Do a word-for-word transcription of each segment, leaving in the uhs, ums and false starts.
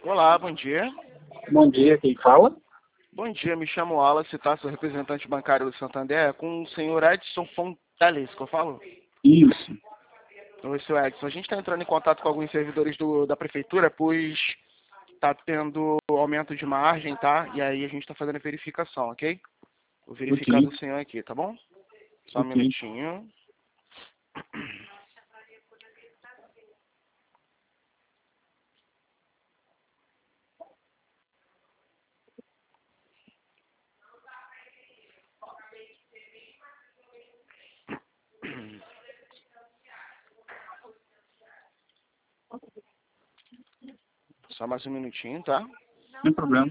Olá, bom dia. Bom dia, quem fala? Bom dia, me chamo Wallace, tá? Sou representante bancário do Santander, com o senhor Edson Fontales, que eu falo? Isso. Oi, senhor Edson. A gente está entrando em contato com alguns servidores do, da prefeitura, pois está tendo aumento de margem, tá? E aí a gente está fazendo a verificação, ok? Vou verificar Ok. do senhor aqui, tá bom? Só um Ok. minutinho. Só mais um minutinho, tá? Sem problema.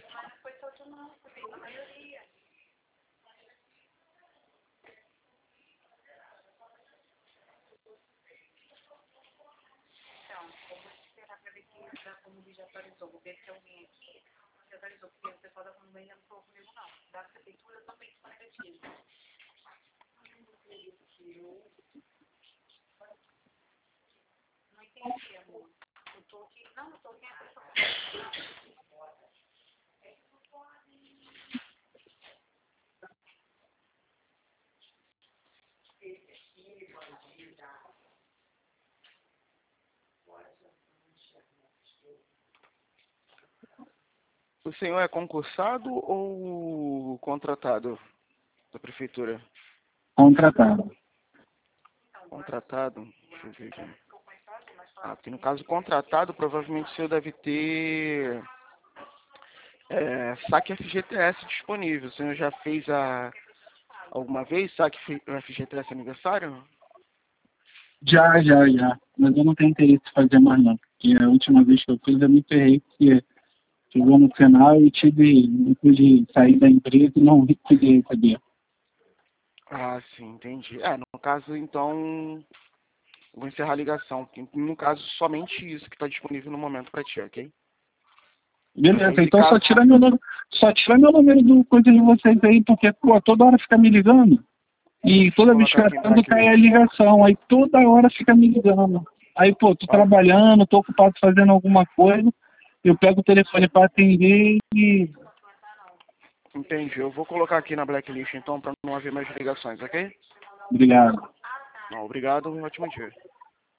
O senhor é concursado ou contratado da prefeitura? Contratado. Contratado? Deixa eu ver aqui. Ah, porque no caso contratado, provavelmente o senhor deve ter é, saque F G T S disponível. O senhor já fez a, alguma vez saque F G T S aniversário? Já, já, já. Mas eu não tenho interesse em fazer mais não. Porque a última vez que eu fiz eu me ferrei, porque chegou no final e tive, não pude sair da empresa e não pude receber. Ah, sim, entendi. É, no caso, então, eu vou encerrar a ligação. Porque, no caso, somente isso que está disponível no momento para ti, ok? E aí, Beleza, se então só caso... tira meu número, só tira meu número do coisa de vocês aí, porque, pô, toda hora fica me ligando. E Deixa eu toda vez que colocar eu aqui em atendo cai a blacklist. ligação. Aí toda hora fica me ligando. Aí, pô, tô Ó, trabalhando, tô ocupado fazendo alguma coisa. Eu pego o telefone para atender e... entendi. Eu vou colocar aqui na blacklist, então, para não haver mais ligações, ok? Obrigado. Não, obrigado e um ótimo dia.